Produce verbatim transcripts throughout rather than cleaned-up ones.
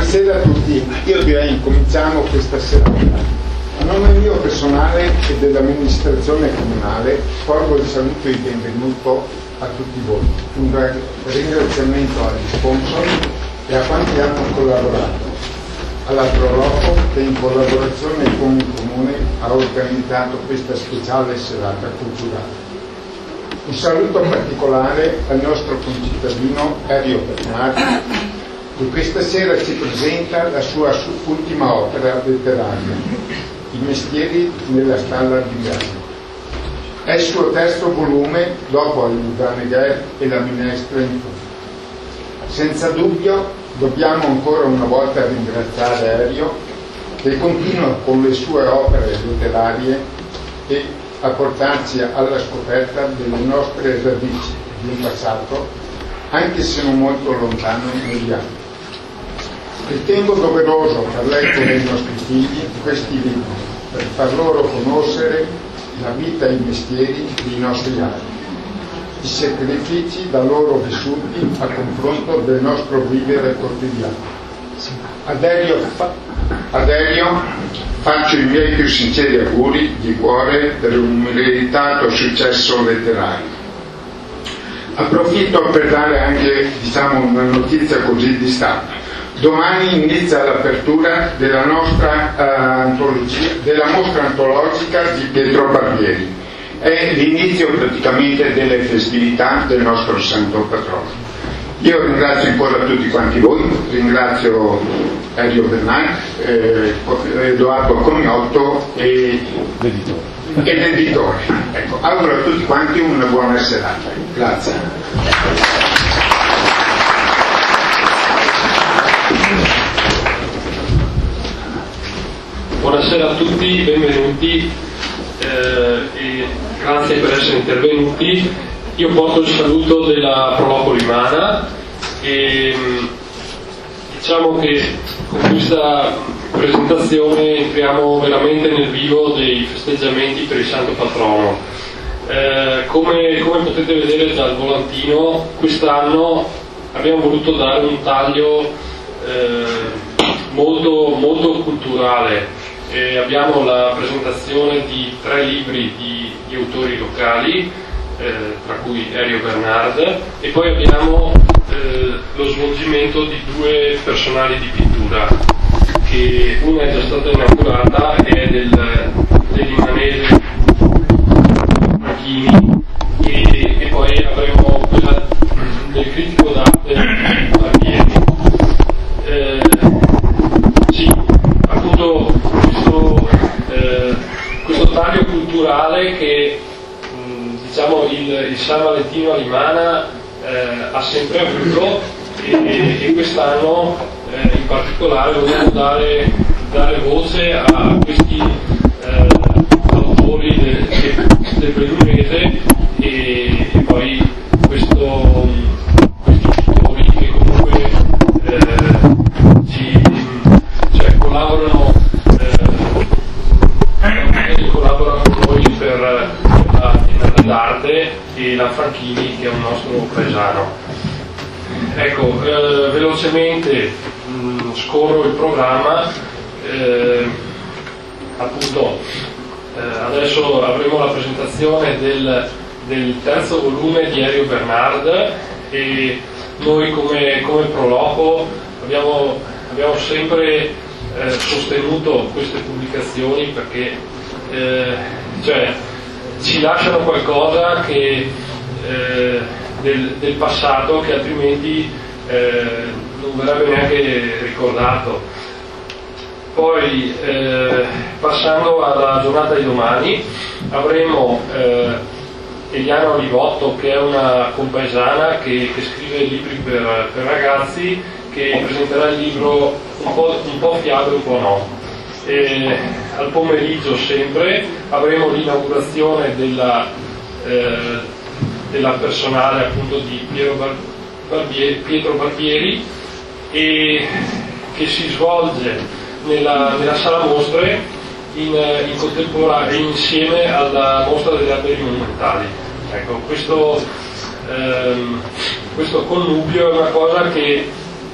Buonasera a tutti, io direi incominciamo questa serata. A nome mio personale e dell'amministrazione comunale porgo il saluto e il benvenuto a tutti voi. Un ringraziamento agli sponsor e a quanti hanno collaborato, alla Proloco che in collaborazione con il Comune ha organizzato questa speciale serata culturale. Un saluto particolare al nostro concittadino Erio Bernardi, che questa sera ci presenta la sua ultima opera letteraria, I mestieri nella stalla di Milano. È il suo terzo volume dopo Il Luganegher e La minestra in fondo. Senza dubbio dobbiamo ancora una volta ringraziare Erio, che continua con le sue opere letterarie e a portarci alla scoperta delle nostre radici di un passato, anche se non molto lontano negli anni. Ritengo doveroso far leggere ai nostri figli questi libri per far loro conoscere la vita e i mestieri dei nostri anni, i sacrifici da loro vissuti a confronto del nostro vivere quotidiano. Ad Erio, ad Erio faccio i miei più sinceri auguri di cuore per un meritato successo letterario. Approfitto per dare anche, diciamo, una notizia così di stampa. Domani inizia l'apertura della nostra uh, antologia, della mostra antologica di Pietro Barbieri. È l'inizio praticamente delle festività del nostro santo patrono. Io ringrazio ancora tutti quanti voi, ringrazio Erio Bernardi, eh, Edoardo Cognotto e l'editore. E l'editore. Ecco, auguro a tutti quanti una buona serata. Grazie. Buonasera a tutti, benvenuti eh, e grazie per essere intervenuti. Io porto il saluto della Proloco Limana e diciamo che con questa presentazione entriamo veramente nel vivo dei festeggiamenti per il Santo Patrono. Eh, come, come potete vedere dal volantino, quest'anno abbiamo voluto dare un taglio eh, molto, molto culturale. Eh, abbiamo la presentazione di tre libri di, di autori locali, eh, tra cui Erio Bernard, e poi abbiamo eh, lo svolgimento di due personali di pittura, che una è già stata inaugurata e è del, dell'Imanese Franchini, e, e poi avremo quella del critico d'arte Barbieri. Eh, sì, appunto questo, eh, questo taglio culturale che mh, diciamo il, il San Valentino a Limana eh, ha sempre avuto, e, e quest'anno eh, in particolare vogliamo dare, dare voce a questi eh, autori del, del Bellunese e, e poi questo, questi pittori che comunque eh, ci, cioè, collaborano eh, collaborano con noi per la Biennale d'Arte, e la Franchini, che è un nostro paesano. Ecco, eh, velocemente mh, scorro il programma. Eh, appunto eh, adesso avremo la presentazione del, del terzo volume di Erio Bernard, e noi come, come Proloco abbiamo, abbiamo sempre eh, sostenuto queste pubblicazioni perché eh, cioè, ci lasciano qualcosa che, eh, del, del passato che altrimenti eh, non verrebbe neanche ricordato. Poi eh, passando alla giornata di domani avremo eh, Eliana Olivotto, che è una compaesana che, che scrive libri per, per ragazzi, che presenterà il libro un po', un po' fiabe, un po' no. E al pomeriggio sempre avremo l'inaugurazione della, eh, della personale appunto di Piero Bar- Barbieri, Pietro Barbieri, e che si svolge nella, nella sala mostre in, in contemporanea insieme alla mostra degli alberi monumentali. Ecco, questo, ehm, questo connubio è una cosa che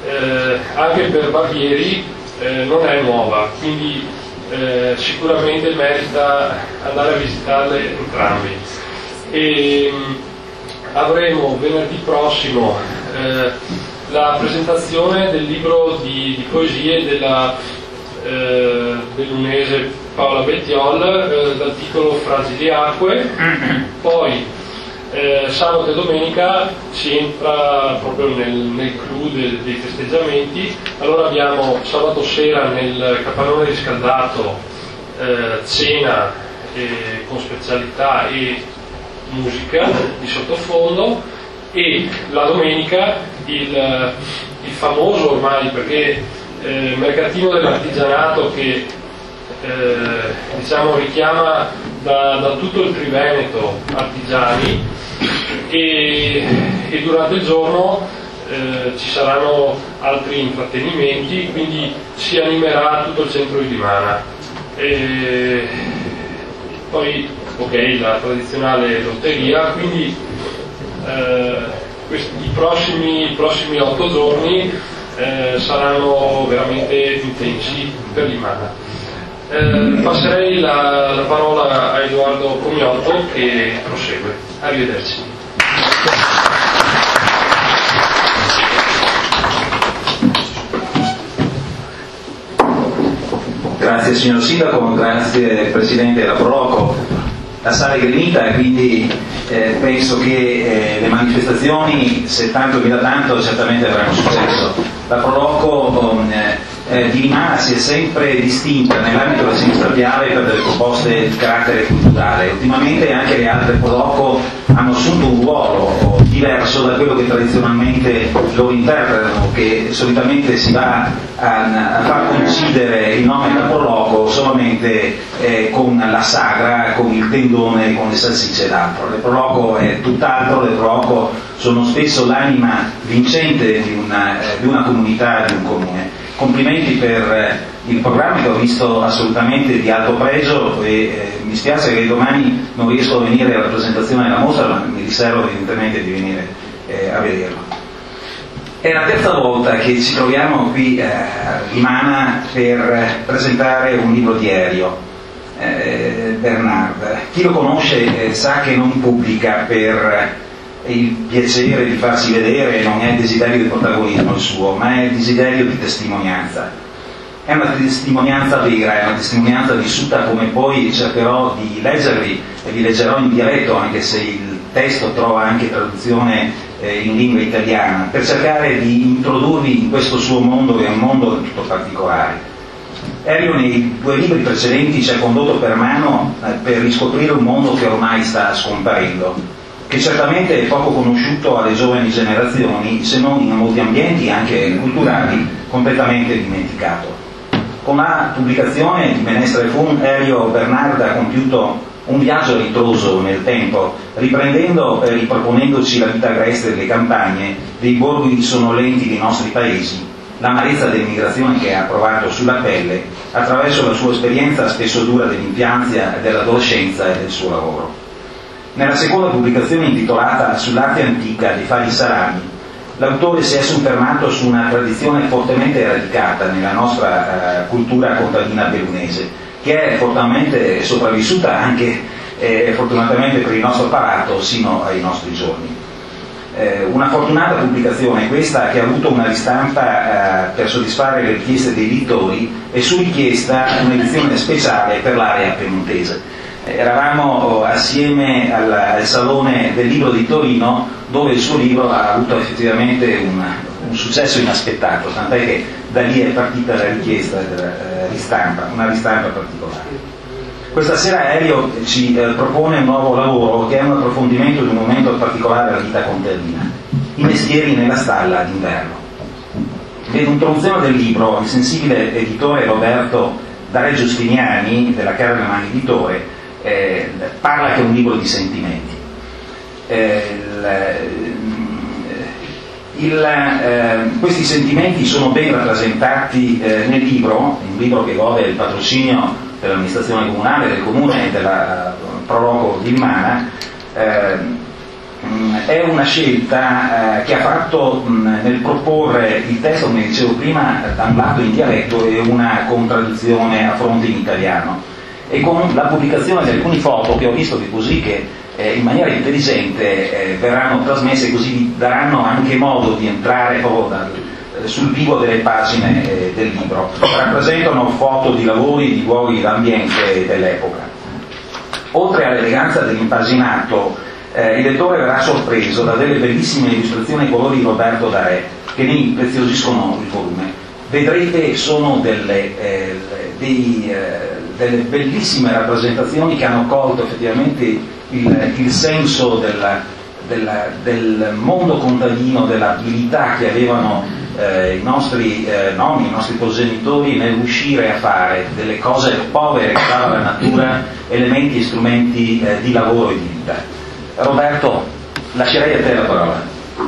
eh, anche per Barbieri eh, non è nuova, quindi eh, sicuramente merita andare a visitarle entrambi. E mh, avremo venerdì prossimo eh, la presentazione del libro di, di poesie della eh, dell'unese Paola Bettiol eh, dal titolo Fragili acque. Poi eh, sabato e domenica si entra proprio nel, nel clou de, dei festeggiamenti. Allora abbiamo sabato sera nel capannone riscaldato eh, cena eh, con specialità e musica di sottofondo, e la domenica il, il famoso ormai, perché eh, mercatino dell'artigianato che eh, diciamo richiama da, da tutto il Triveneto artigiani, e, e durante il giorno eh, ci saranno altri intrattenimenti, quindi si animerà tutto il centro di Dimana. E poi ok, la tradizionale lotteria, quindi eh, questi, i, prossimi, i prossimi otto giorni eh, saranno veramente intensi per Dimana. Eh, passerei la, la parola a Edoardo Comiotto che prosegue. Arrivederci. Grazie signor Sindaco, grazie Presidente della Proloco. La sala è gremita e quindi eh, penso che eh, le manifestazioni, se tanto mi da tanto, certamente avranno successo. La Proloco eh, di Dimana si è sempre distinta nell'ambito della sinistra viale per delle proposte di carattere culturale. Ultimamente anche le altre Proloco hanno assunto un ruolo diverso da quello che tradizionalmente loro interpretano, che solitamente si va a, a far coincidere il nome della Proloco solamente eh, con la sagra, con il tendone, con le salsicce ed altro. Le Proloco è tutt'altro, le Proloco sono spesso l'anima vincente di una, eh, di una comunità, di un comune. Complimenti per eh, il programma, che ho visto assolutamente di alto pregio, e eh, mi spiace che domani non riesco a venire alla presentazione della mostra, ma mi riservo evidentemente di venire eh, a vederlo. È la terza volta che ci troviamo qui eh, a Dimana per eh, presentare un libro di Elio eh, Bernard. Chi lo conosce eh, sa che non pubblica per il piacere di farsi vedere, non è il desiderio di protagonismo il suo, ma è il desiderio di testimonianza. È una testimonianza vera, è una testimonianza vissuta come poi cercherò di leggervi, e vi leggerò in dialetto, anche se il testo trova anche traduzione eh, in lingua italiana, per cercare di introdurvi in questo suo mondo, che è un mondo del tutto particolare. Elio nei due libri precedenti ci ha condotto per mano eh, per riscoprire un mondo che ormai sta scomparendo, che certamente è poco conosciuto alle giovani generazioni, se non in molti ambienti anche culturali completamente dimenticato. Con la pubblicazione di Menestra e Fun, Elio Bernard ha compiuto un viaggio ritroso nel tempo, riprendendo e riproponendoci la vita agreste delle campagne, dei borghi sonnolenti dei nostri paesi, l'amarezza dell'immigrazione che ha provato sulla pelle attraverso la sua esperienza spesso dura dell'infanzia, dell'adolescenza e del suo lavoro. Nella seconda pubblicazione, intitolata Sull'arte antica dei Fagli Salami, l'autore si è soffermato su una tradizione fortemente radicata nella nostra eh, cultura contadina bellunese, che è fortemente sopravvissuta anche eh, fortunatamente per il nostro apparato sino ai nostri giorni. Eh, una fortunata pubblicazione questa, che ha avuto una ristampa eh, per soddisfare le richieste dei lettori, e su richiesta un'edizione speciale per l'area piemontese. Eravamo assieme al, al Salone del Libro di Torino, dove il suo libro ha avuto effettivamente un, un successo inaspettato, tant'è che da lì è partita la richiesta della eh, ristampa, una ristampa particolare. Questa sera Elio ci eh, propone un nuovo lavoro che è un approfondimento di un momento particolare della vita contadina, i mestieri nella stalla d'inverno. Nell'introduzione del libro, il sensibile editore Roberto Dare Giustiniani, della Carleman Editore, Eh, parla che è un libro di sentimenti. Eh, il, il, eh, questi sentimenti sono ben rappresentati eh, nel libro, un libro che gode del patrocinio dell'amministrazione comunale, del comune e della Proloco di Dimana, eh, è una scelta eh, che ha fatto mh, nel proporre il testo, come dicevo prima, da un lato in dialetto e una contraddizione a fronte in italiano, e con la pubblicazione di alcune foto che ho visto che così che eh, in maniera intelligente eh, verranno trasmesse, così daranno anche modo di entrare proprio dal, sul vivo delle pagine eh, del libro. Rappresentano foto di lavori, di luoghi d'ambiente dell'epoca. Oltre all'eleganza dell'impaginato, eh, il lettore verrà sorpreso da delle bellissime illustrazioni ai colori di Roberto Darè, che ne impreziosiscono il volume. Vedrete, sono delle, eh, dei, eh, delle bellissime rappresentazioni che hanno colto effettivamente il, il senso della, della, del mondo contadino, dell'abilità che avevano eh, i nostri eh, nonni, i nostri progenitori nel riuscire a fare delle cose povere che dava la natura, elementi e strumenti eh, di lavoro e di vita. Roberto, lascerei a te la parola.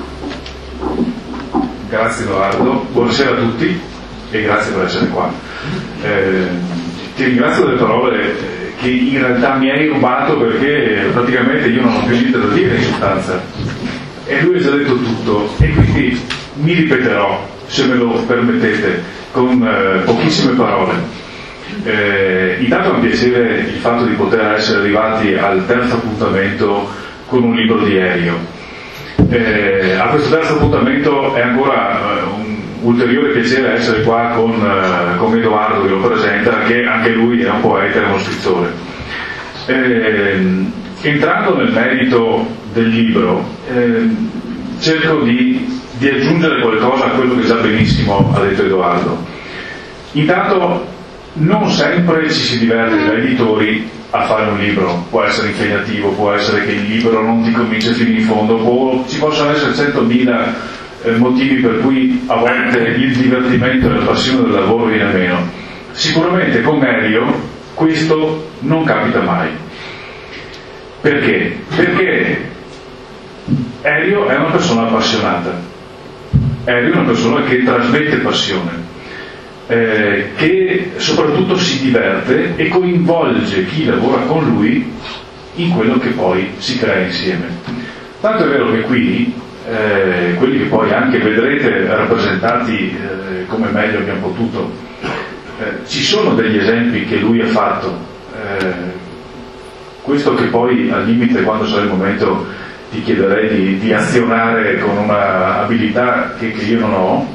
Grazie Edoardo, buonasera a tutti e grazie per essere qua. Eh, ti ringrazio delle parole che in realtà mi hai rubato, perché praticamente io non ho più niente da dire in sostanza e lui ha già detto tutto, e quindi mi ripeterò, se me lo permettete, con eh, pochissime parole. Eh, intanto è un piacere il fatto di poter essere arrivati al terzo appuntamento con un libro di Elio. Eh, a questo terzo appuntamento è ancora eh, un ulteriore piacere essere qua con, eh, con Edoardo che lo presenta, che anche lui è un poeta e uno scrittore. Eh, entrando nel merito del libro, eh, cerco di, di aggiungere qualcosa a quello che già benissimo ha detto Edoardo. Intanto, non sempre ci si diverte da editori a fare un libro, può essere impegnativo, può essere che il libro non ti convince fino in fondo, può, ci possono essere centomila eh, motivi per cui a volte il divertimento e la passione del lavoro viene meno. Sicuramente con Elio questo non capita mai. Perché? Perché Elio è una persona appassionata, Elio è una persona che trasmette passione, Eh, che soprattutto si diverte e coinvolge chi lavora con lui in quello che poi si crea insieme. Tanto è vero che qui, eh, quelli che poi anche vedrete rappresentati eh, come meglio abbiamo potuto, eh, ci sono degli esempi che lui ha fatto, eh, questo che poi al limite, quando sarà il momento, ti chiederei di, di azionare con una abilità che, che io non ho.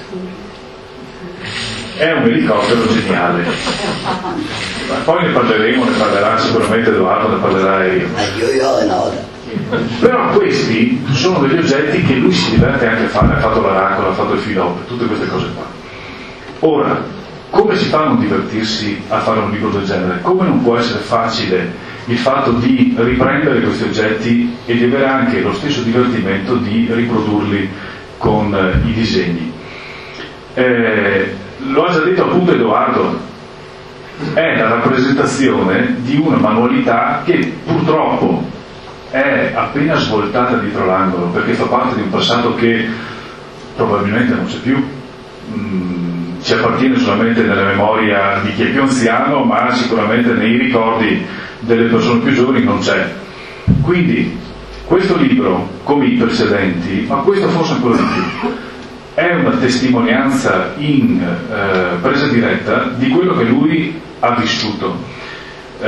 È un elicottero geniale. Poi ne parleremo, ne parlerà sicuramente Edoardo, ne parlerà io. Però questi sono degli oggetti che lui si diverte anche a fare, ha fatto la racola, ha fatto il filotto, tutte queste cose qua. Ora, come si fa a non divertirsi a fare un libro del genere? Come non può essere facile il fatto di riprendere questi oggetti e di avere anche lo stesso divertimento di riprodurli con eh, i disegni? Eh, lo ha già detto appunto Edoardo, è la rappresentazione di una manualità che purtroppo è appena svoltata dietro l'angolo, perché fa parte di un passato che probabilmente non c'è più, mm, ci appartiene solamente nella memoria di chi è più anziano, ma sicuramente nei ricordi delle persone più giovani non c'è. Quindi questo libro, come i precedenti, ma questo forse ancora di più, è una testimonianza in eh, presa diretta di quello che lui ha vissuto. Eh,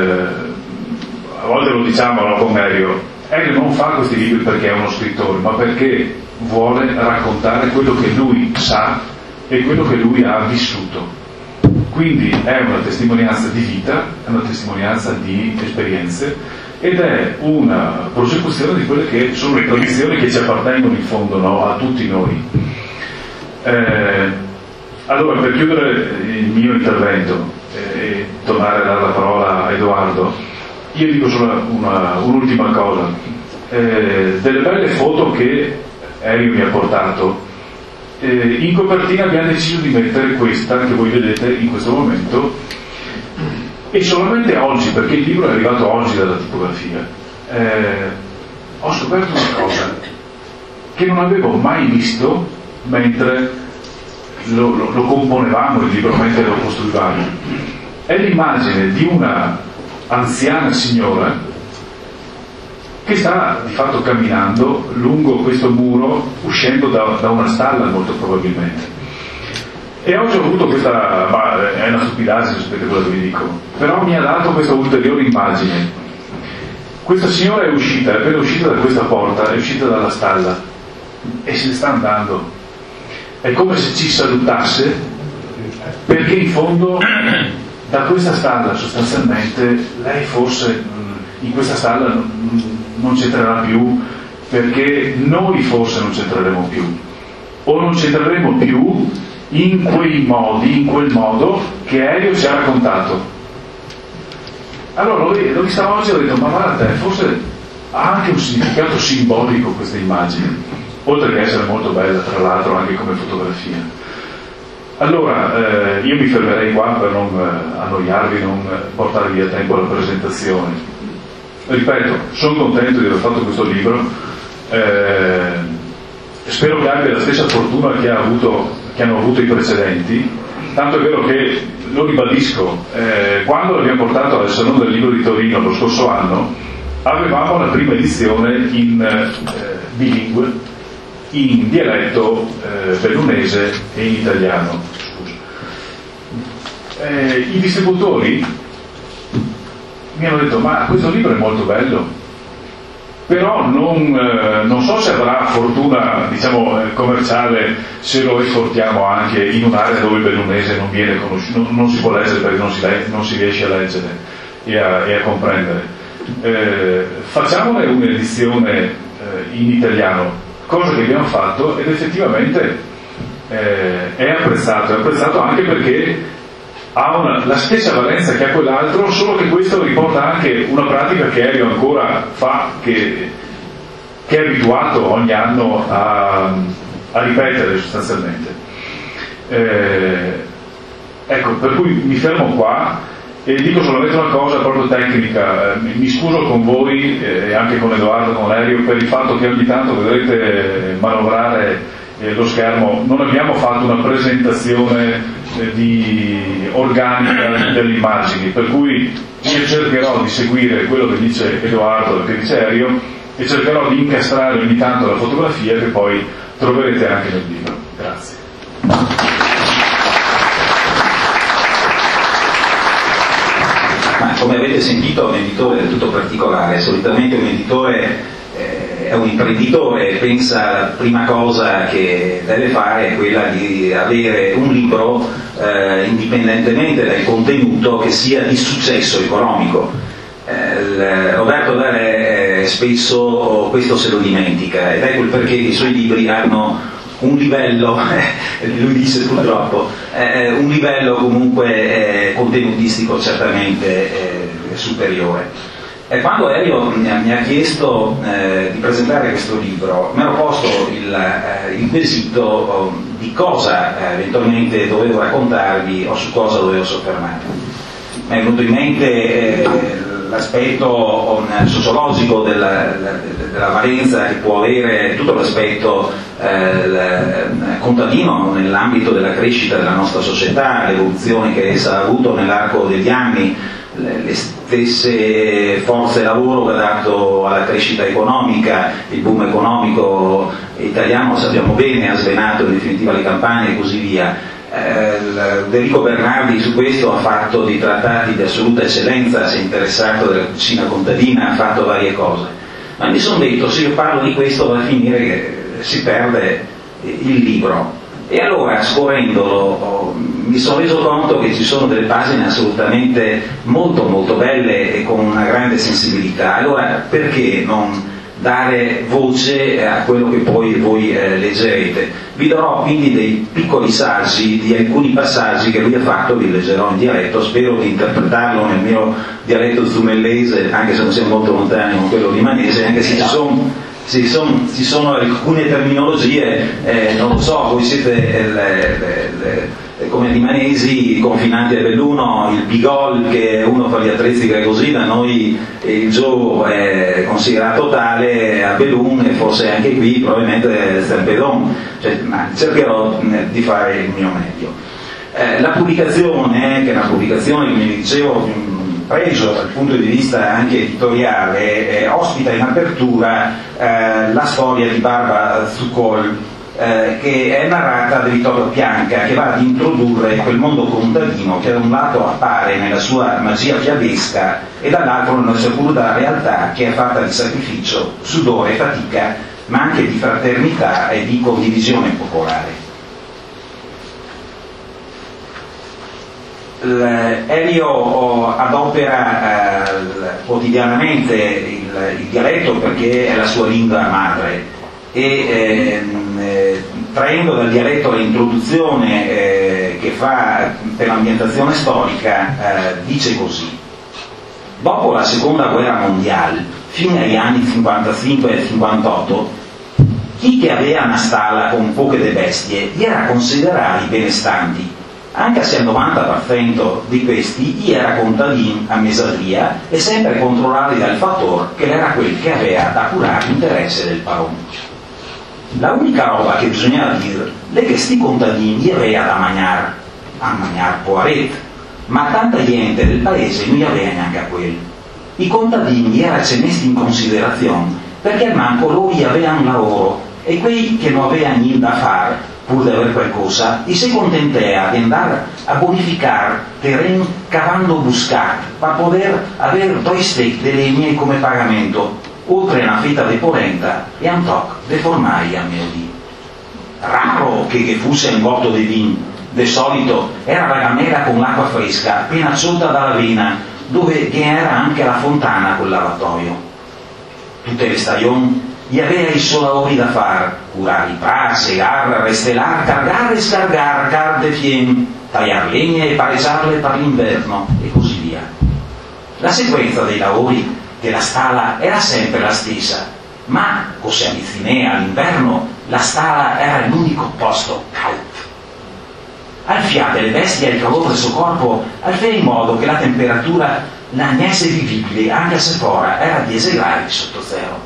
a volte lo diciamo, no, con Elio, Elio non fa questi libri perché è uno scrittore, ma perché vuole raccontare quello che lui sa e quello che lui ha vissuto. Quindi è una testimonianza di vita, è una testimonianza di esperienze ed è una prosecuzione di quelle che sono le tradizioni che ci appartengono in fondo, no, a tutti noi. Eh, allora, per chiudere il mio intervento e tornare a dare la parola a Edoardo, io dico solo una, un'ultima cosa. Eh, delle belle foto che Elio mi ha portato, eh, in copertina abbiamo deciso di mettere questa che voi vedete in questo momento, e solamente oggi, perché il libro è arrivato oggi dalla tipografia, eh, ho scoperto una cosa che non avevo mai visto mentre lo, lo, lo componevamo il libro, mentre lo costruivamo. È l'immagine di una anziana signora che sta di fatto camminando lungo questo muro, uscendo da, da una stalla molto probabilmente. E oggi ho avuto questa, ma è una stupidaggine, sapete quello che vi dico, però mi ha dato questa ulteriore immagine. Questa signora è uscita, è appena uscita da questa porta, è uscita dalla stalla e se ne sta andando. È come se ci salutasse, perché in fondo da questa stalla sostanzialmente lei forse in questa stalla non c'entrerà più, perché noi forse non c'entreremo più, o non c'entreremo più in quei modi, in quel modo che Elio ci ha raccontato. Allora l'ho vista oggi e ho detto, ma guarda, forse ha anche un significato simbolico questa immagine, oltre che essere molto bella tra l'altro anche come fotografia. Allora eh, io mi fermerei qua per non eh, annoiarvi, non portare via tempo alla presentazione. Ripeto, sono contento di aver fatto questo libro, eh, spero che abbia la stessa fortuna che, ha avuto, che hanno avuto i precedenti, tanto è vero che, lo ribadisco, eh, quando l'abbiamo portato al Salone del Libro di Torino lo scorso anno, avevamo la prima edizione in eh, bilingue, in dialetto eh, bellunese e in italiano. Scusa. Eh, I distributori mi hanno detto, ma questo libro è molto bello, però non, eh, non so se avrà fortuna, diciamo, eh, commerciale se lo esportiamo anche in un'area dove il bellunese non viene conosciuto, non, non si può leggere perché non si, le, non si riesce a leggere e a, e a comprendere. Eh, facciamone un'edizione eh, in italiano, cosa che abbiamo fatto, ed effettivamente eh, è apprezzato, è apprezzato anche perché ha una, la stessa valenza che ha quell'altro, solo che questo riporta anche una pratica che Elio ancora fa, che, che è abituato ogni anno a, a ripetere sostanzialmente. Eh, ecco, per cui mi fermo qua e dico solamente una cosa proprio tecnica. Eh, mi scuso con voi e eh, anche con Edoardo, con Elio, per il fatto che ogni tanto vedrete manovrare eh, lo schermo. Non abbiamo fatto una presentazione di organica delle immagini, per cui io cercherò di seguire quello che dice Edoardo e che dice Elio e cercherò di incastrare ogni tanto la fotografia che poi troverete anche nel libro. Grazie. Ma come avete sentito è un editore del tutto particolare. Solitamente un editore è un imprenditore, pensa la prima cosa che deve fare è quella di avere un libro eh, indipendentemente dal contenuto che sia di successo economico. Eh, Roberto Darè eh, spesso questo se lo dimentica, ed ecco il perché i suoi libri hanno un livello, eh, lui dice purtroppo, eh, un livello comunque eh, contenutistico certamente eh, superiore. E quando Elio mi ha chiesto eh, di presentare questo libro, mi ero posto il, eh, il quesito oh, di cosa eh, eventualmente dovevo raccontarvi o su cosa dovevo soffermarmi. Mi è venuto in mente eh, l'aspetto oh, sociologico della, della valenza che può avere tutto l'aspetto eh, contadino nell'ambito della crescita della nostra società, l'evoluzione che essa ha avuto nell'arco degli anni, le stesse forze lavoro che ha dato alla crescita economica, il boom economico italiano, sappiamo bene, ha svenato in definitiva le campagne e così via. Eh, Enrico Bernardi su questo ha fatto dei trattati di assoluta eccellenza, si è interessato della cucina contadina, ha fatto varie cose, ma mi sono detto, se io parlo di questo va a finire che si perde il libro. E allora, scorrendolo, oh, mi sono reso conto che ci sono delle pagine assolutamente molto molto belle e con una grande sensibilità. Allora, perché non dare voce a quello che poi voi eh, leggerete? Vi darò quindi dei piccoli saggi di alcuni passaggi che lui ha fatto, vi leggerò in dialetto, spero di interpretarlo nel mio dialetto zumellese, anche se non siamo molto lontani con quello limanese, anche se ci sono... Ci sono, ci sono alcune terminologie, eh, non lo so, voi siete eh, le, le, le, come limanesi confinanti a Belluno, il bigol che uno fa gli attrezzi che è così, da noi il gio è considerato tale a Bellun e forse anche qui probabilmente è Stampedon, cioè, ma cercherò di fare il mio meglio. Eh, la pubblicazione, che è una pubblicazione, come dicevo, preso dal punto di vista anche editoriale, eh, ospita in apertura eh, la storia di Barbara Zuccol, eh, che è narrata da Vittorio Pianca, che va ad introdurre quel mondo contadino che da un lato appare nella sua magia fiabesca e dall'altro nella sua cruda realtà, che è fatta di sacrificio, sudore e fatica, ma anche di fraternità e di condivisione popolare. Elio adopera eh, quotidianamente il, il dialetto perché è la sua lingua madre e eh, eh, traendo dal dialetto l'introduzione eh, che fa per l'ambientazione storica, eh, dice così: dopo la seconda guerra mondiale, fino agli anni cinquantacinque e cinquantotto, chi che aveva una stalla con poche de bestie era considerato benestanti, anche se il novanta per cento di questi era contadino a mesadria e sempre controllati dal fattore che era quel che aveva da curare l'interesse del padrone. La unica roba che bisognava dire è che sti contadini aveva da mangiare, a mangiare poaret, ma tanta gente del paese non aveva neanche a quello. I contadini erano messi in considerazione perché al manco loro avevano un lavoro e quei che non avevano niente da fare, pur di avere qualcosa, e si contentea di andare a bonificare terreni cavando buscate per poter avere due stecche di legne come pagamento, oltre a una fetta di polenta e un tocco di formaglia a mio dì. Raro che, che fosse un gotto di vino, di solito era la gamera con l'acqua fresca appena sciolta dalla vena, dove che era anche la fontana col lavatoio. Tutte le stagioni gli aveva i suoi lavori da fare: curare i prati, segare, restelar, cargare e scargare, car de fiemi, tagliare legne e pareggiarle per l'inverno e così via. La sequenza dei lavori della stalla era sempre la stessa, ma con si avvicinava all'inverno la stalla era l'unico posto caldo. Al fiato delle bestie e il calore del suo corpo al fare in modo che la temperatura l'agnesse vivibile anche se fora era a dieci gradi sotto zero.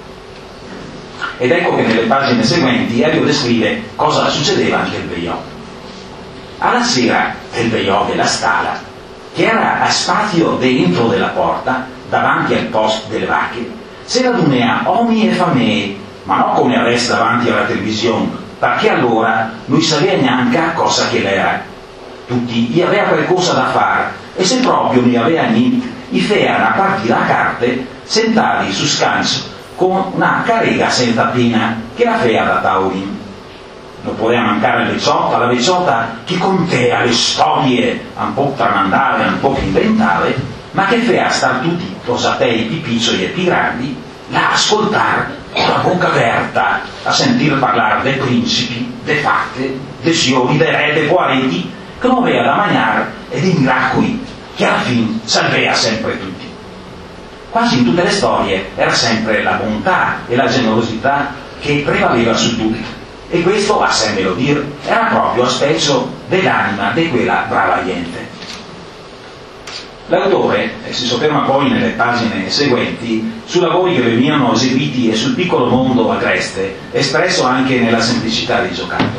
Ed ecco che nelle pagine seguenti Elio descrive cosa succedeva anche al Veiò. Alla sera del Veiò della stalla, che era a spazio dentro della porta, davanti al posto delle vacche, si radunea uomini e famiglie, ma non come adesso davanti alla televisione, perché allora non sapeva neanche cosa che l'era. Tutti gli aveva qualcosa da fare e se proprio non aveva niente, gli feano a partire a carte sentati su scanso con una carrega senza pena che la fea da Taurin. Non poteva mancare Veciotta, la Veciotta che contea le storie un po' tramandate, un po' inventate, ma che fea star tutti posatei più piccoli e più grandi là ascoltare con la bocca aperta a sentire parlare dei principi, dei fate, dei signori, dei re, dei poareti che non aveva da mangiare e dei miracoli che alla fine salveva sempre tutti. Quasi in tutte le storie era sempre la bontà e la generosità che prevaleva su tutti, e questo, a semelo dire, era proprio a specchio dell'anima di quella brava gente. L'autore eh, si sofferma poi nelle pagine seguenti su lavori che venivano eseguiti e sul piccolo mondo agreste, espresso anche nella semplicità del giocato.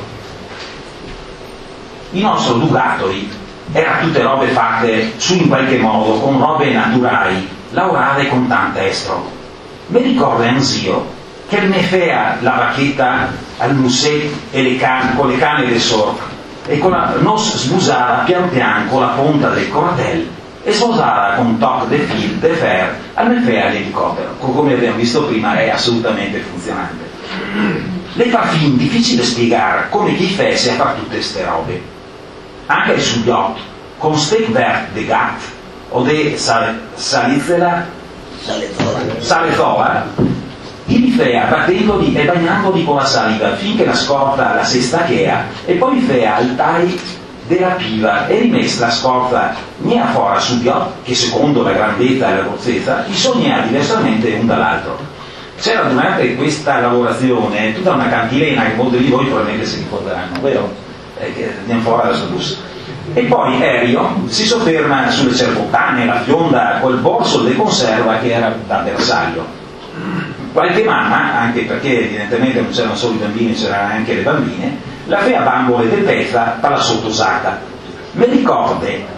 Il nostro Dugatori era tutte robe fatte su in qualche modo con robe naturali, lavorate con tanta estro. Mi ricorda un zio che me fea la vacchetta al musset e le can, con le canne del sorco e con la nos sbusava pian pian con la punta del cordel e sposava con un tocco de fil de fer al me fea l'elicottero, come abbiamo visto prima è assolutamente funzionante. Le fa fin difficile spiegare come chi fesse a fare tutte queste robe. Anche sul yacht con Stekberg de Gat o de Salizela Salezola il fea battendoli e bagnandoli con la saliva finché la scorta la si stacchea e poi fea il tai della piva e rimessa la scorta nia fora sul yacht che secondo la grandezza e la grossezza gli sognava diversamente un dall'altro. C'era durante questa lavorazione tutta una cantilena che molti di voi probabilmente si ricorderanno, vero? Eh, che andiamo fuori dalla sua bus. E poi Elio si sofferma sulle cervotane, la fionda, quel borso di conserva che era da bersaglio. Qualche mamma, anche perché evidentemente non c'erano solo i bambini, c'erano anche le bambine, la fea bambole del pezza per la sottosata. Mi ricorde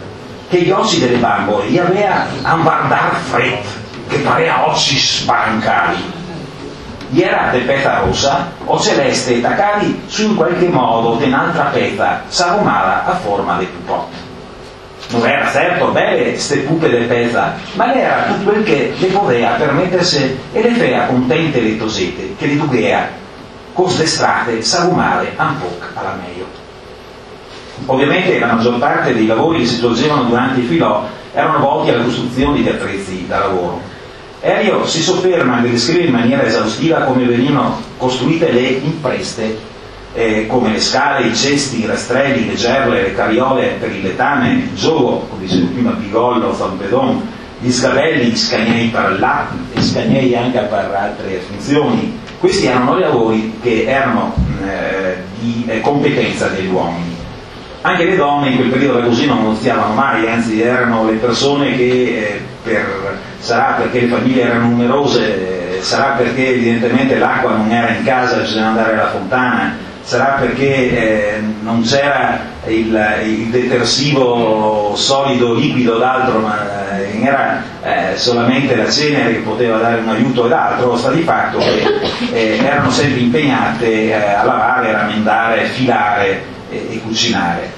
che gli ossi delle bambole gli aveva un guardar freddo, che parea ossi spalancati. Gli era de pezza rossa o celeste taccati su in qualche modo di un'altra pezza sagomata a forma di pupotte. Non era certo belle ste pupe de pezza, ma era tutto quel che le poteva permettersi e le fea contente le tosete che le dughea cosdestrate sagomare un po' alla meglio. Ovviamente la maggior parte dei lavori che si svolgevano durante il filò erano volti alla costruzione di attrezzi da lavoro. Elio si sofferma nel descrivere in maniera esaustiva come venivano costruite le impreste, eh, come le scale, i cesti, i rastrelli, le gerle, le carriole per il letame, il gioco, come dicevo prima, Pigollo, Zampedon, gli sgabelli, gli scagnei per latte e scagnei anche per altre funzioni. Questi erano lavori che erano eh, di eh, competenza degli uomini. Anche le donne in quel periodo così non noziavano mai, anzi erano le persone che eh, per, sarà perché le famiglie erano numerose, eh, sarà perché evidentemente l'acqua non era in casa, bisognava andare alla fontana, sarà perché eh, non c'era il, il detersivo solido, liquido d'altro, ma eh, era eh, solamente la cenere che poteva dare un aiuto ed altro. Sta di fatto che eh, erano sempre impegnate eh, a lavare, a rammendare, filare e cucinare.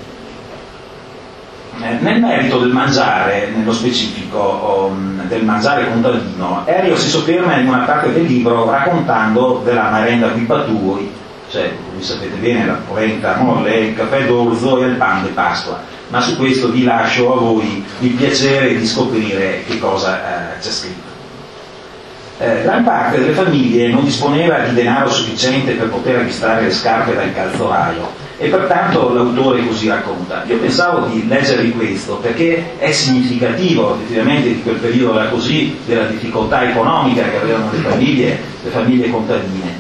Nel merito del mangiare, nello specifico um, del mangiare contadino, Elio si sofferma in una parte del libro raccontando della merenda di Paturi, cioè, come sapete bene, la polenta molle, il caffè d'orzo e il pan di Pasqua, ma su questo vi lascio a voi il piacere di scoprire che cosa eh, c'è scritto. Eh, gran parte delle famiglie non disponeva di denaro sufficiente per poter acquistare le scarpe dal calzolaio, e pertanto l'autore così racconta. Io pensavo di leggervi questo perché è significativo effettivamente di quel periodo là così, della difficoltà economica che avevano le famiglie, le famiglie contadine.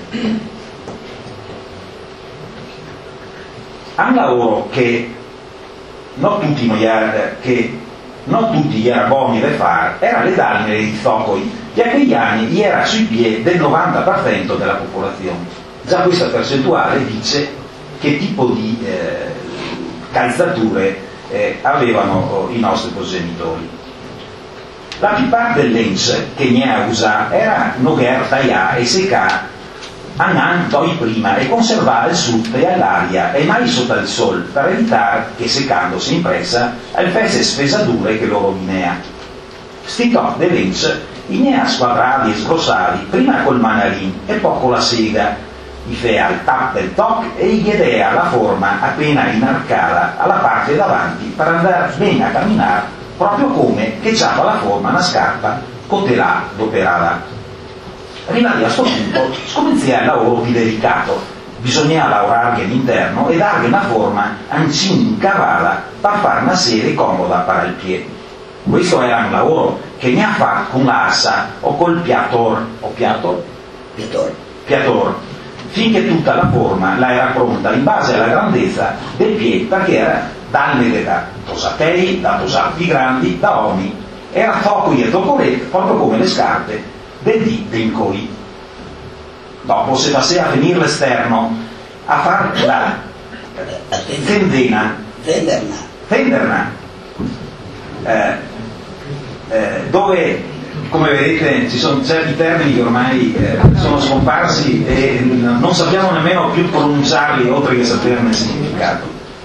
Un lavoro che non tutti, non era, che non tutti gli era buoni da fare era le dalmere di zoccoli, che a quegli anni gli era sui piedi del novanta per cento della popolazione. Già questa percentuale dice che tipo di eh, calzature eh, avevano oh, i nostri progenitori. La più parte del lenz che ne ha usato era noguer taglià e secà un anno doi prima e conservare il sud all'aria e mai sotto il sol per evitare che seccandosi in pressa al fece sfesadure che lo rovinea. Sti toc del lenz ne ha squadrati e sgrossati prima col manarin e poi con la sega, gli fea il tap del toc e gli chiedea la forma appena inarcata alla parte davanti per andare bene a camminare, proprio come che c'ava la forma una scarpa cotelà d'operata. Arrivati a sto punto scominciava il lavoro più delicato, bisognava lavorare all'interno e dargli una forma incavata per fare una serie comoda per il piede. Questo era un lavoro che ne ha fatto con l'assa o col piator o piator? Piator. Piator. Finché tutta la forma la era pronta in base alla grandezza del piede, perché era dalmere da tosatei, da tosati grandi, da omi, era tocco e toccoletto, proprio come le scarpe del dì del coi. Dopo si passava a finire l'esterno a fare la tendena, Tenderna, tenderna, eh, eh, dove, come vedete, ci sono certi termini che ormai eh, sono scomparsi e non sappiamo nemmeno più pronunciarli oltre che saperne il significato.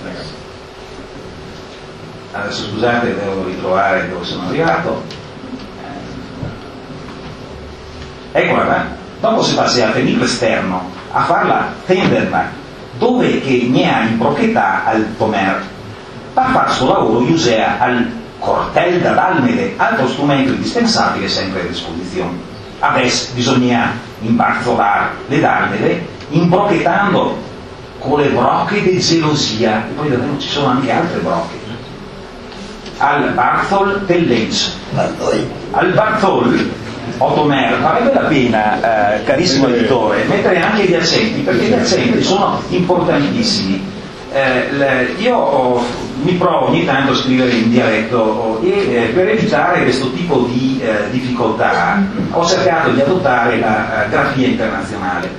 Adesso scusate, devo ritrovare dove sono arrivato. Eccola qua. Dopo si passa a tenere l'esterno a farla tenderla, dove che ne ha in proprietà al pomer. Per fare questo lavoro usea al cortel da dalmere, altro strumento indispensabile sempre a disposizione. Adesso bisogna imbarzolare le dalmere imbrocchettando con le brocche di gelosia, e poi davvero ci sono anche altre brocche. Al barzol del lenz, al barzol Otomer, farebbe la pena, eh, carissimo editore, mettere anche gli accenti, perché gli accenti sono importantissimi. Eh, le, io oh, mi provo ogni tanto a scrivere in dialetto oh, e eh, per evitare questo tipo di eh, difficoltà ho cercato di adottare la uh, grafia internazionale,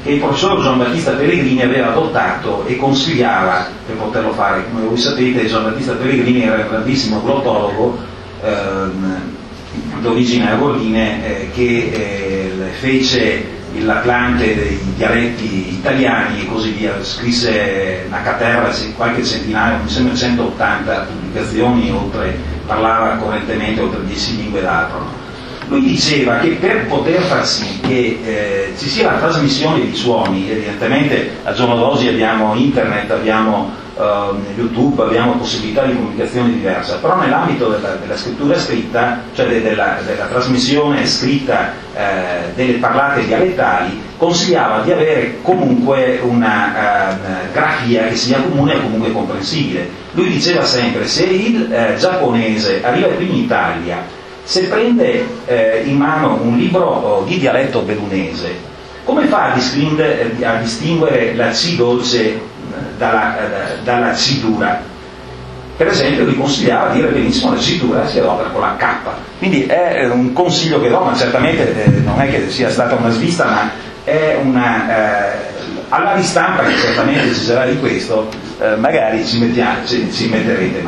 che il professor Gian Battista Pellegrini aveva adottato e consigliava per poterlo fare. Come voi sapete, Gian Battista Pellegrini era un grandissimo glottologo ehm, d'origine argoline eh, che eh, fece l'Atlante dei dialetti italiani e così via, scrisse una caterva, qualche centinaio, mi sembra centottanta pubblicazioni, oltre, parlava correntemente oltre dieci lingue d'altro. Lui diceva che per poter far sì che eh, ci sia la trasmissione di suoni, evidentemente al giorno d'oggi abbiamo internet, abbiamo eh, YouTube, abbiamo possibilità di comunicazione diversa, però nell'ambito della, della scrittura scritta, cioè de, della, della trasmissione scritta eh, delle parlate dialettali, consigliava di avere comunque una eh, grafia che sia comune e comunque comprensibile. Lui diceva sempre: se il eh, giapponese arriva qui in Italia, se prende eh, in mano un libro oh, di dialetto bellunese, come fa a distinguere, a distinguere la C dolce dalla, dalla C dura? Per esempio, gli consigliava di dire benissimo la C dura si adopera con la K. Quindi è un consiglio che do, ma certamente eh, non è che sia stata una svista, ma è una... Eh, alla ristampa, che certamente ci sarà di questo, eh, magari ci, mettiamo, ci, ci metterete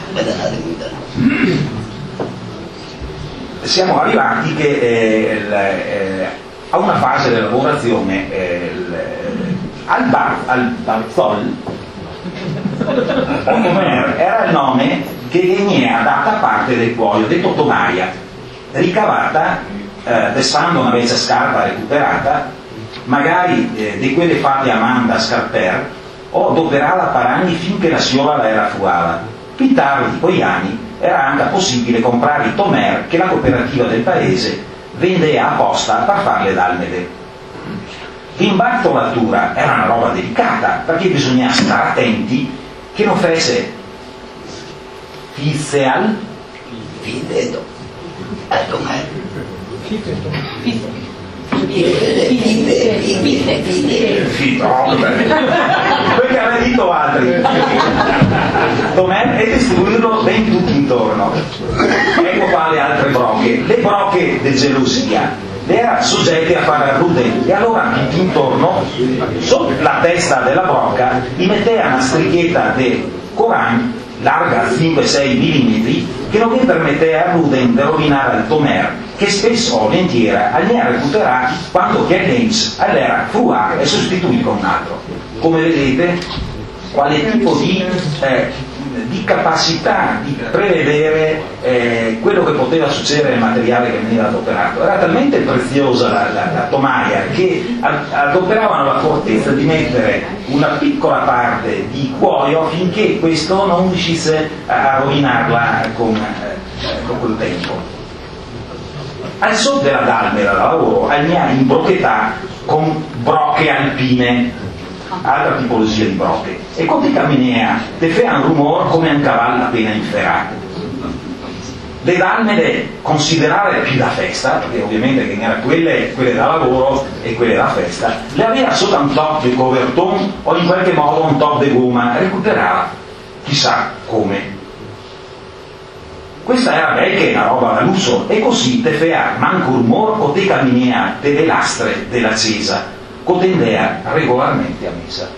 mano. Siamo arrivati che, eh, l, eh, a una fase della lavorazione eh, l, al, bar, al Barzol era il nome che veniva data a parte del cuoio, detto tomaia, ricavata eh, testando una vecchia scarpa recuperata, magari eh, di quelle fatte a man da scarper, o adoperava per anni finché la siola la era fuava. Più tardi, di quegli anni, era anche possibile comprare i tomer che la cooperativa del paese vendeva apposta per fare le dalmede. L'imbartolatura era una roba delicata, perché bisognava stare attenti che non fosse fisseal fidedo ecco mai poi che aveva detto altri tomer e distribuirlo ben tutti intorno. Ecco qua le altre brocche, le brocche di gelosia, le era soggette a fare rude, e allora tutti intorno sotto la testa della brocca gli metteva una strichetta di Coran larga cinque sei millimetri che non gli permetteva a Ruden di rovinare il tomer, che spesso o volentieri all'era recuperare quando che Games all'era fruare e sostituì con un altro. Come vedete, quale tipo di, eh, di capacità di prevedere eh, quello che poteva succedere nel materiale che veniva adoperato. Era talmente preziosa la, la, la tomaia che adoperavano la fortezza di mettere una piccola parte di cuoio finché questo non riuscisse a rovinarla con, eh, con quel tempo. Al sud della dalmera da lavoro almia in brochetà con brocche alpine, altra tipologia di brocche, e quando camminea te fa un rumore come un cavallo appena inferato. Le dalmere considerate più da festa, perché ovviamente che erano quelle, quelle da lavoro e quelle da festa, le aveva sotto un top di coverton o in qualche modo un top di gomma, recuperava chissà come. Questa era vecchia, una roba da lusso, e così te fea manco rumor o te camminea delle lastre della cesa, cotendea regolarmente a messa.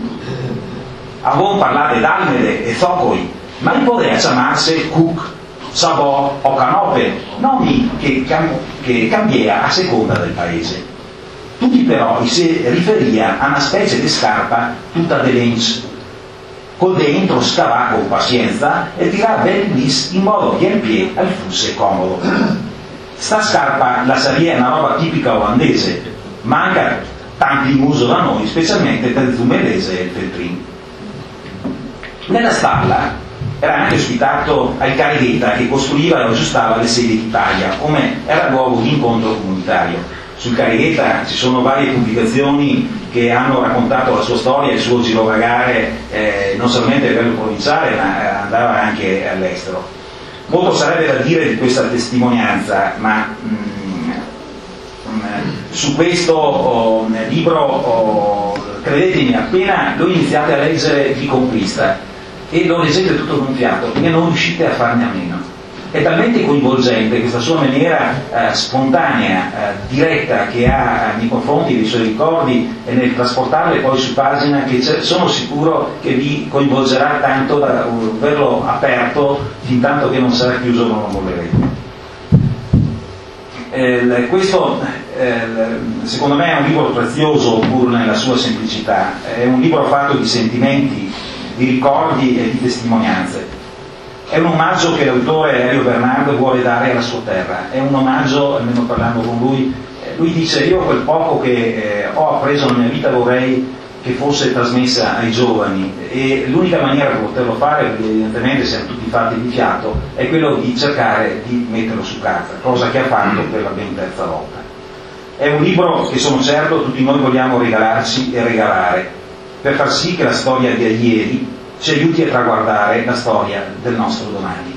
Avon parlate dalmede e zocoi, ma non poteva chiamarsi cook, sabò o canope, nomi che, cam- che cambiava a seconda del paese. Tutti però si riferia a una specie di scarpa tutta de lenz, col dentro scavava con pazienza e tirava ben lis in modo che il piede al fosse comodo. Sta scarpa la saria è una roba tipica olandese, manca tanti in uso da noi, specialmente per il zumelese e il feltrin. Nella stalla era anche ospitato al Carighetta, che costruiva e aggiustava le sedi d'Italia, come era luogo di incontro comunitario. Sul Carighetta ci sono varie pubblicazioni che hanno raccontato la sua storia, il suo girovagare eh, non solamente a livello provinciale, ma andava anche all'estero. Molto sarebbe da dire di questa testimonianza, ma mh, mh, su questo oh, libro oh, credetemi, appena lo iniziate a leggere vi conquista e lo leggete tutto d'un fiato, perché non riuscite a farne a meno. è talmente coinvolgente questa sua maniera eh, spontanea, eh, diretta che ha nei confronti dei suoi ricordi e nel trasportarle poi su pagina, che sono sicuro che vi coinvolgerà tanto da averlo aperto fin tanto che non sarà chiuso, non lo mollerete. Eh, questo eh, secondo me è un libro prezioso pur nella sua semplicità, è un libro fatto di sentimenti, di ricordi e di testimonianze. È un omaggio che l'autore Elio Bernardo vuole dare alla sua terra, è un omaggio, almeno parlando con lui, lui dice: io quel poco che eh, ho appreso nella mia vita vorrei che fosse trasmessa ai giovani, e l'unica maniera per poterlo fare, perché evidentemente siamo tutti fatti di fiato, è quello di cercare di metterlo su carta, cosa che ha fatto per la ben terza volta. È un libro che sono certo tutti noi vogliamo regalarci e regalare, per far sì che la storia di ieri ci aiuti a traguardare la storia del nostro domani.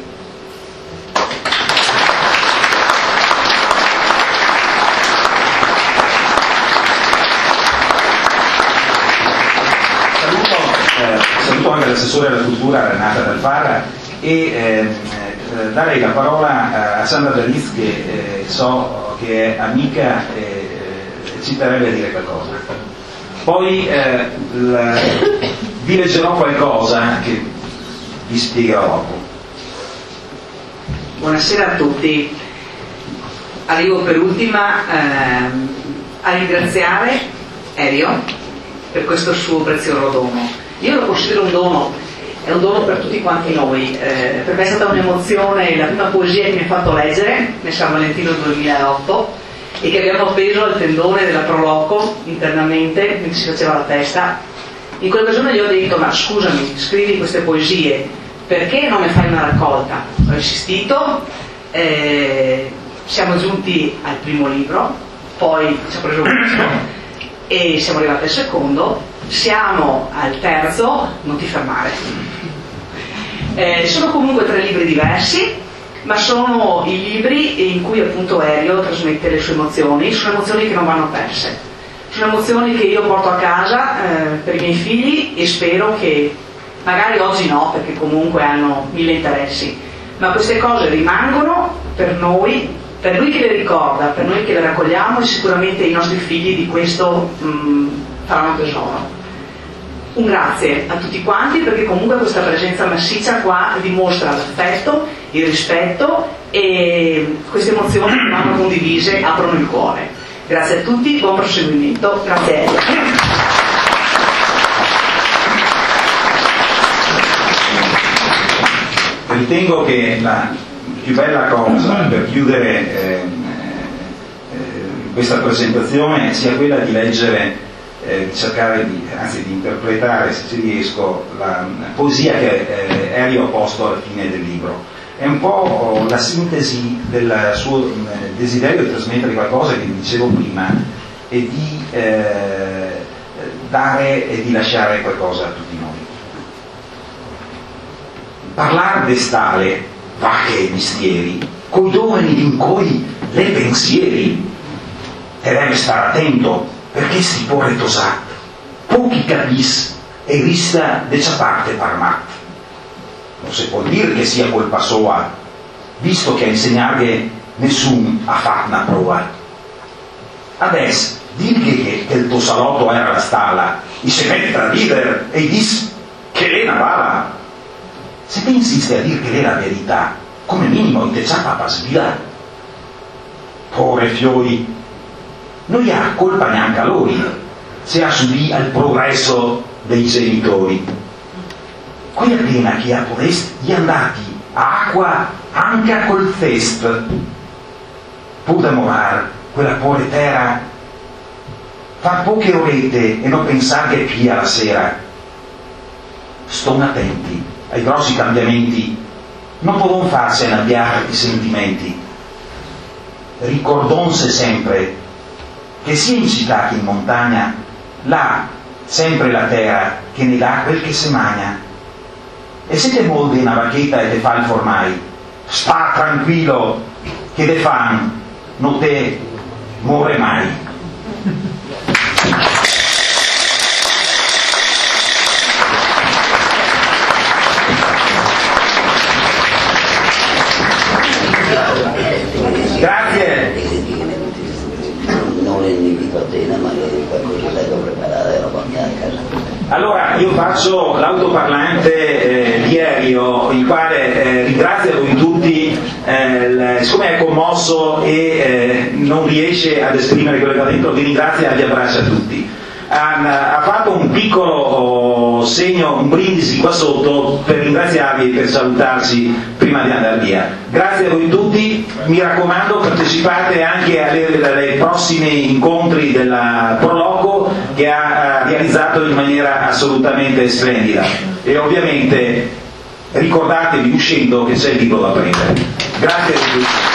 Saluto, eh, saluto anche l'assessore alla cultura Renata Dal Farra e eh, eh, darei la parola a Sandra Daliz, che eh, so che è amica e eh, ci terrebbe a dire qualcosa. Poi eh, la, vi leggerò qualcosa che vi spiegherò dopo. Buonasera a tutti. Arrivo per ultima ehm, a ringraziare Elio per questo suo prezioso dono. Io lo considero un dono, è un dono per tutti quanti noi. Eh, per me è stata un'emozione la prima poesia che mi ha fatto leggere nel San Valentino duemilaotto, e che abbiamo appeso al tendone della Proloco internamente mentre si faceva la festa. In quell'occasione gli ho detto: ma scusami, scrivi queste poesie, perché non ne fai una raccolta? Ho insistito, eh, siamo giunti al primo libro, poi ci ha preso gusto e siamo arrivati al secondo, siamo al terzo, non ti fermare. Eh, sono comunque tre libri diversi, ma sono i libri in cui appunto Elio trasmette le sue emozioni. Sono emozioni che non vanno perse, sono emozioni che io porto a casa eh, per i miei figli, e spero che magari oggi no, perché comunque hanno mille interessi, ma queste cose rimangono per noi, per lui che le ricorda, per noi che le raccogliamo, e sicuramente i nostri figli di questo mh, faranno tesoro. Un grazie a tutti quanti, perché comunque questa presenza massiccia qua dimostra l'affetto, il rispetto, e queste emozioni che vanno condivise aprono il cuore. Grazie a tutti, buon proseguimento. Grazie a te. Ritengo che la più bella cosa per chiudere eh, eh, questa presentazione sia quella di leggere, Eh, cercare di, anzi di interpretare, se ci riesco, la, la poesia che eh, Elio ha posto alla fine del libro. È un po' la sintesi del suo eh, desiderio di trasmettere qualcosa che vi dicevo prima, e di eh, dare e di lasciare qualcosa a tutti noi. Parlar d'estale, vacche e mistieri, coi giovani in cui le pensieri, e deve stare attento, perché si può retosar, pochi capis e rista de sa parte parmat. Non si può dire che sia colpa sua, visto che a insegnarghe nessun ha fatto una prova. Adesso, dirghe che, che il tuo salotto era la stalla, e si mette a ridere e dice che lei è una bala. Se te insiste a dire che lei è la verità, come minimo te c'ha papà svilare. Povere fiori, non gli ha colpa neanche a loro se ha subì al progresso dei genitori. Quella pena che ha podest gli andati a acqua anche col fest, pur demorar quella povera terra, far poche orette e non pensare che pia la sera. Ston attenti ai grossi cambiamenti, non podon farsi annabbiare i sentimenti. Ricordonse sempre che sia in città che in montagna, là sempre la terra che ne dà quel che se magna. E se te moldi una vacchetta e te fa il formai, sta tranquillo che te fan, non te muore mai. Allora io faccio l'autoparlante eh, di Elio, il quale eh, ringrazia voi tutti, eh, siccome è commosso e eh, non riesce ad esprimere quello che ha dentro, vi ringrazia e vi abbraccia tutti. Ha, ha fatto un piccolo oh, segno, un brindisi qua sotto per ringraziarvi e per salutarci prima di andare via. Grazie a voi tutti, mi raccomando partecipate anche alle, ai prossimi incontri della Proloco che ha, ha realizzato in maniera assolutamente splendida e ovviamente ricordatevi uscendo che c'è il libro da prendere. Grazie a tutti.